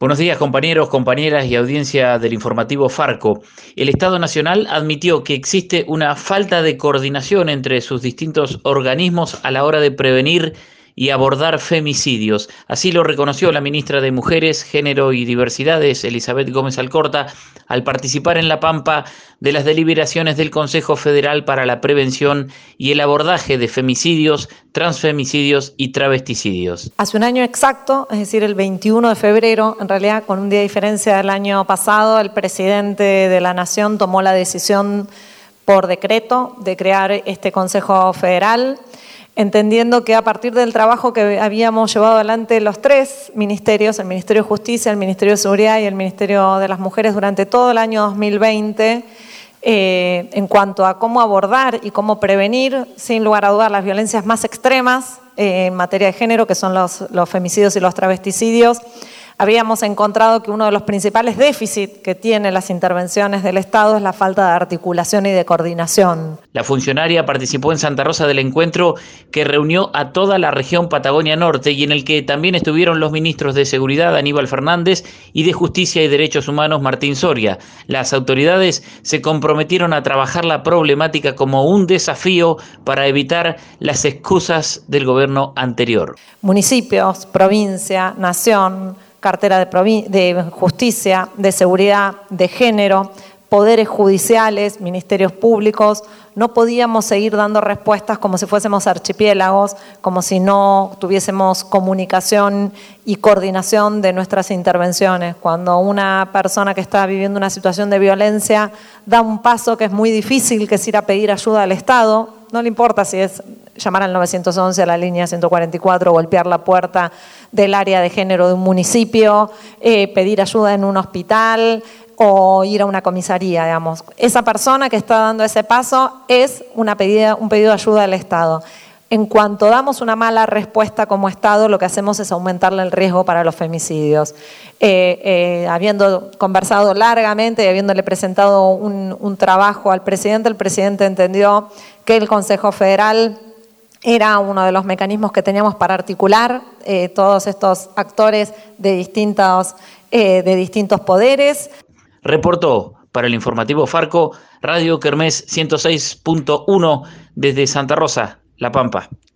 Buenos días, compañeros, compañeras y audiencia del informativo Farco. El Estado Nacional admitió que existe una falta de coordinación entre sus distintos organismos a la hora de prevenir y abordar femicidios. Así lo reconoció la ministra de Mujeres, Género y Diversidades, Elizabeth Gómez Alcorta, al participar en La Pampa de las deliberaciones del Consejo Federal para la Prevención y el Abordaje de Femicidios, Transfemicidios y Travesticidios. Hace un año exacto, es decir, el 21 de febrero, en realidad con un día de diferencia del año pasado, el presidente de la Nación tomó la decisión por decreto de crear este Consejo Federal, entendiendo que a partir del trabajo que habíamos llevado adelante los tres ministerios, el Ministerio de Justicia, el Ministerio de Seguridad y el Ministerio de las Mujeres durante todo el año 2020, en cuanto a cómo abordar y cómo prevenir, sin lugar a dudar, las violencias más extremas en materia de género, que son los femicidios y los travesticidios, habíamos encontrado que uno de los principales déficits que tienen las intervenciones del Estado es la falta de articulación y de coordinación. La funcionaria participó en Santa Rosa del encuentro que reunió a toda la región Patagonia Norte y en el que también estuvieron los ministros de Seguridad Aníbal Fernández y de Justicia y Derechos Humanos Martín Soria. Las autoridades se comprometieron a trabajar la problemática como un desafío para evitar las excusas del gobierno anterior. Municipios, provincia, nación, cartera de justicia, de seguridad, de género, poderes judiciales, ministerios públicos, no podíamos seguir dando respuestas como si fuésemos archipiélagos, como si no tuviésemos comunicación y coordinación de nuestras intervenciones. Cuando una persona que está viviendo una situación de violencia da un paso que es muy difícil, que es ir a pedir ayuda al Estado, no le importa si es llamar al 911, a la línea 144, golpear la puerta del área de género de un municipio, pedir ayuda en un hospital o ir a una comisaría, digamos. Esa persona que está dando ese paso es un pedido de ayuda al Estado. En cuanto damos una mala respuesta como Estado, lo que hacemos es aumentarle el riesgo para los femicidios. Habiendo conversado largamente y habiéndole presentado un trabajo al presidente, el presidente entendió que el Consejo Federal era uno de los mecanismos que teníamos para articular todos estos actores de distintos poderes. Reportó para el informativo Farco, Radio Kermés 106.1 desde Santa Rosa, La Pampa.